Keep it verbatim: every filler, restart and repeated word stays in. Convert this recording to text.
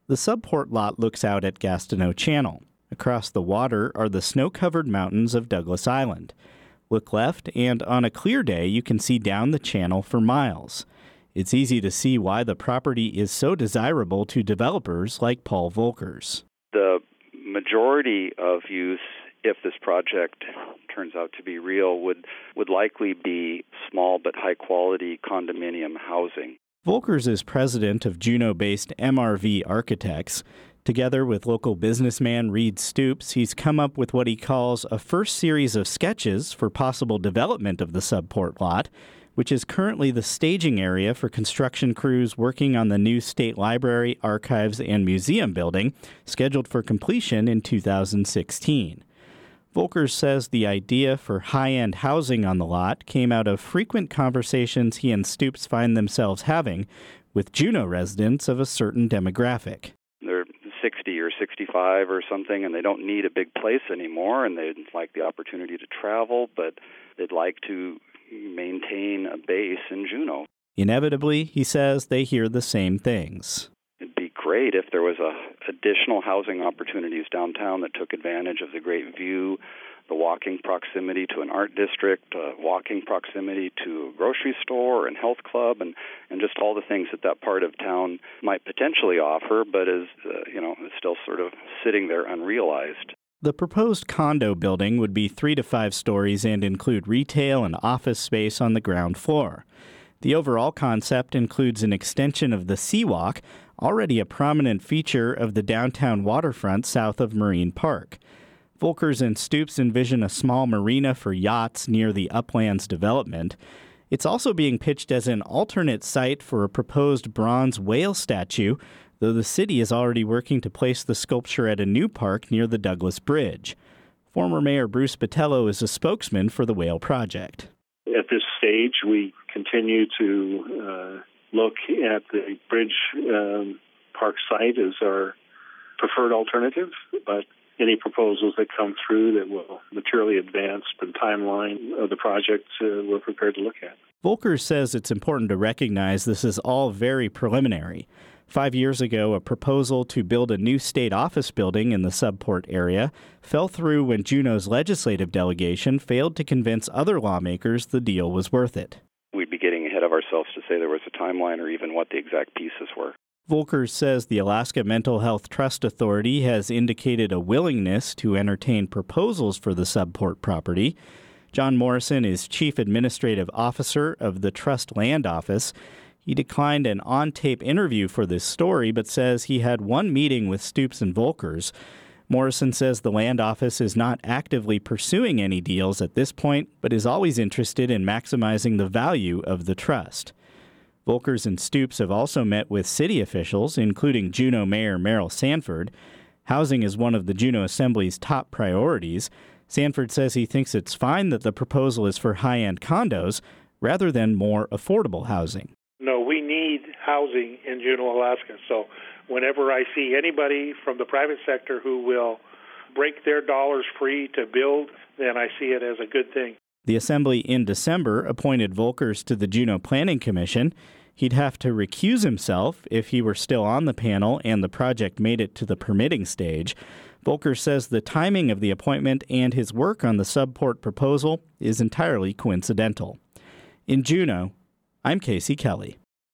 The subport lot looks out at Gastineau Channel. Across the water are the snow-covered mountains of Douglas Island. Look left, and on a clear day, you can see down the channel for miles. It's easy to see why the property is so desirable to developers like Paul Volkers. The majority of use, if this project turns out to be real, would, would likely be small but high-quality condominium housing. Volkers is president of Juneau-based M R V Architects. Together with local businessman Reed Stoops, he's come up with what he calls a first series of sketches for possible development of the subport lot, which is currently the staging area for construction crews working on the new State Library, Archives, and Museum building, scheduled for completion in two thousand sixteen. Volkers says the idea for high-end housing on the lot came out of frequent conversations he and Stoops find themselves having with Juneau residents of a certain demographic. They're sixty or sixty-five or something, and they don't need a big place anymore, and they'd like the opportunity to travel, but they'd like to maintain a base in Juneau. Inevitably, he says, they hear the same things. It'd be great if there was a, additional housing opportunities downtown that took advantage of the great view, the walking proximity to an art district, uh, walking proximity to a grocery store and health club, and, and just all the things that that part of town might potentially offer, but is, uh, you know, is still sort of sitting there unrealized. The proposed condo building would be three to five stories and include retail and office space on the ground floor. The overall concept includes an extension of the Seawalk, already a prominent feature of the downtown waterfront south of Marine Park. Volkers and Stoops envision a small marina for yachts near the Uplands development. It's also being pitched as an alternate site for a proposed bronze whale statue, though the city is already working to place the sculpture at a new park near the Douglas Bridge. Former Mayor Bruce Botelho is a spokesman for the whale project. At this stage, we continue to uh, look at the bridge um, park site as our preferred alternative, but any proposals that come through that will materially advance the timeline of the project, uh, we're prepared to look at. Volkers says it's important to recognize this is all very preliminary. Five years ago, a proposal to build a new state office building in the subport area fell through when Juneau's legislative delegation failed to convince other lawmakers the deal was worth it. We'd be getting ahead of ourselves to say there was a timeline or even what the exact pieces were. Volkers says the Alaska Mental Health Trust Authority has indicated a willingness to entertain proposals for the subport property. John Morrison is Chief Administrative Officer of the Trust Land Office. He declined an on-tape interview for this story, but says he had one meeting with Stoops and Volkers. Morrison says the land office is not actively pursuing any deals at this point, but is always interested in maximizing the value of the trust. Volkers and Stoops have also met with city officials, including Juneau Mayor Merrill Sanford. Housing is one of the Juneau Assembly's top priorities. Sanford says he thinks it's fine that the proposal is for high-end condos rather than more affordable housing. No, we need housing in Juneau, Alaska. So whenever I see anybody from the private sector who will break their dollars free to build, then I see it as a good thing. The Assembly in December appointed Volkers to the Juneau Planning Commission. He'd have to recuse himself if he were still on the panel and the project made it to the permitting stage. Volkers says the timing of the appointment and his work on the subport proposal is entirely coincidental. In Juneau, I'm Casey Kelly.